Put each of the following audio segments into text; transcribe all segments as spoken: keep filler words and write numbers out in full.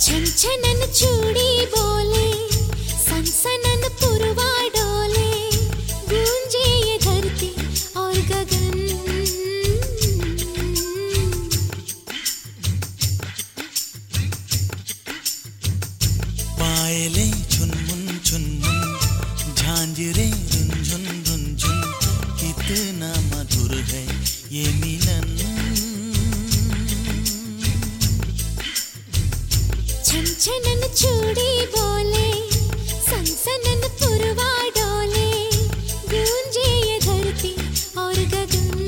छनछनन चूड़ी बोले, सनसनन पुरवा डोले, गूंजे ये धरती और गगन। पायले झुनमुन झुनमुन, झांझरे रुंझुन रुंझुन, कितना मधुर है ये मिलन। छनछनन चूड़ी बोले, सनसनन पुरवा डोले, गूंजे ये धरती और गगन।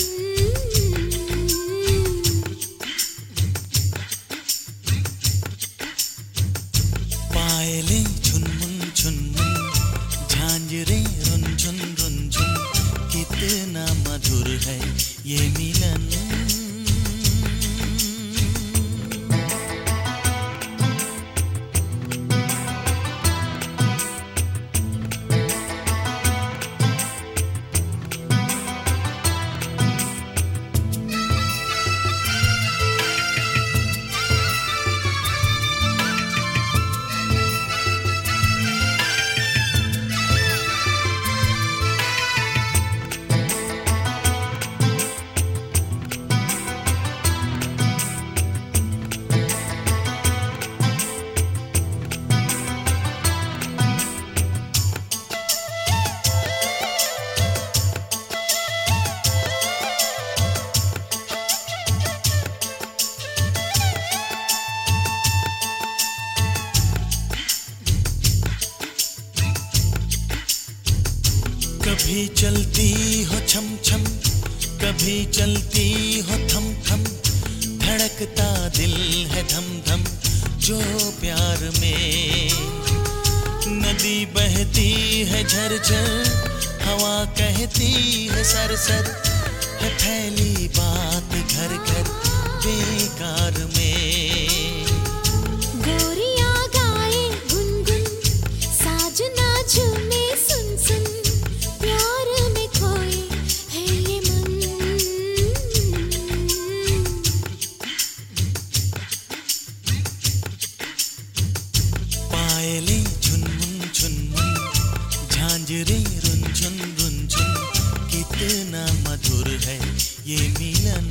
पायले झुनमुन झुनमुन, झांझरे रुंझुन रुंझुन, कितना मधुर है ये मिलन। कभी चलती हो छम छम, कभी चलती हो थम थम, धड़कता दिल है धम धम जो प्यार में। नदी बहती है झरझर, हवा कहती है सर सर, है फैली बात घर घर बेकार में। गोरियां गाए गुनगुन, साजना झूमे सुन सुन, प्यार में खोए है ये मन। पायले झुनमुन झुनमुन, झांझरे रुंझुन रुंझुन, कितना मधुर है ये मिलन।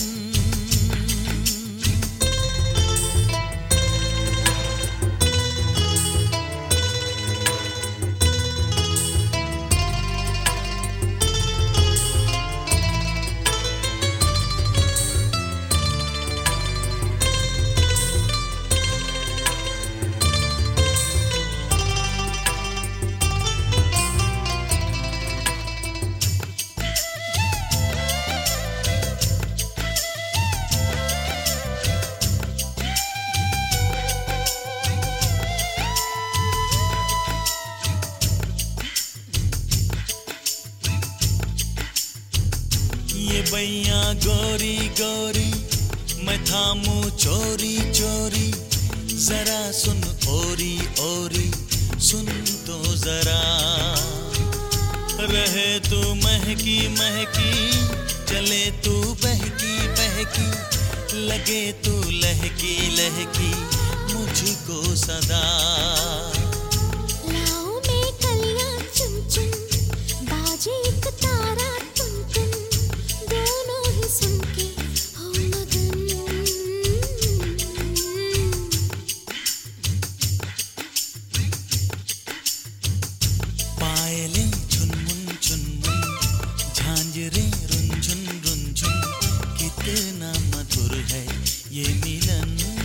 ये बैया गोरी गोरी, मैं थामू चोरी चोरी, जरा सुन ओरी ओरी, सुन तो जरा। रहे तू महकी महकी, चले तू बहकी बहकी, लगे तू लहकी लहकी मुझको सदा। लाओ में कलियां चुन चुन, बाजे एक तारा टुन टुन, दोनों ही सुन के हो मगन। पायले झुनमुन झुनमुन, झांझरे रुंझुन रुंझुन, कितना मधुर है ये मिलन।